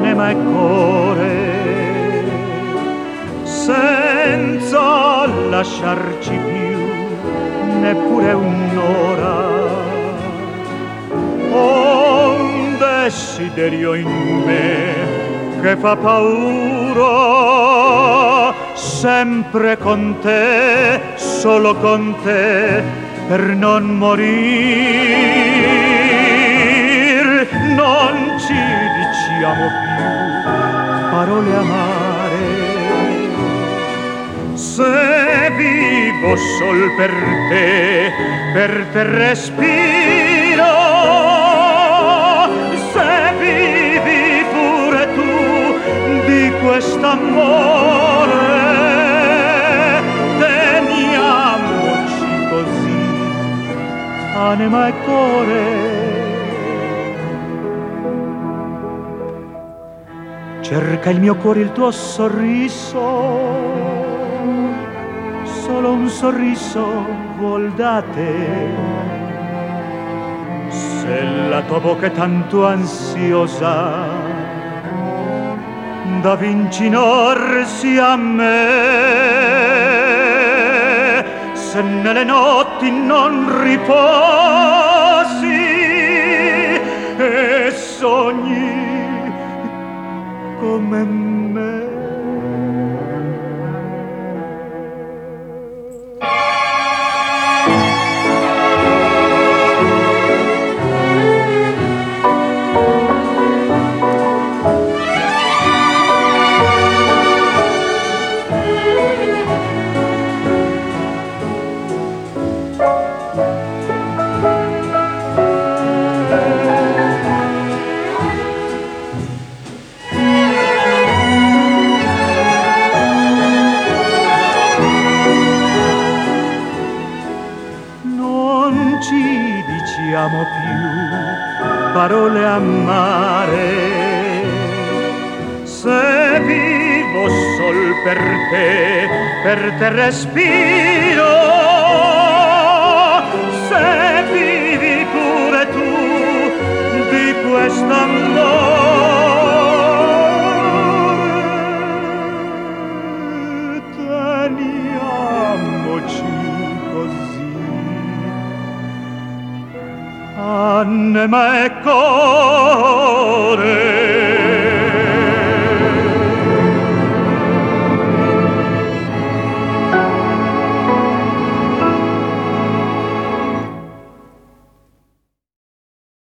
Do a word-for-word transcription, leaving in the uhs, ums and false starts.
anima e cuore, senza lasciarci più neppure un'ora. Ho un desiderio in me che fa paura, sempre con te, solo con te, per non morir. Non ci diciamo più parole amare, se vivo sol per te, per te respiro. Se vivi pure tu di quest'amore, teniamoci così, anima e cuore. Cerca il mio cuore il tuo sorriso, solo un sorriso vuol da te. Se la tua bocca è tanto ansiosa da vincinarsi a me, se nelle notti non riposi e sogni come me. Diciamo più parole amare, se vivo sol per te, per te respiro. Se vivi pure tu di quest'amore, teniamoci così, anima e cuore.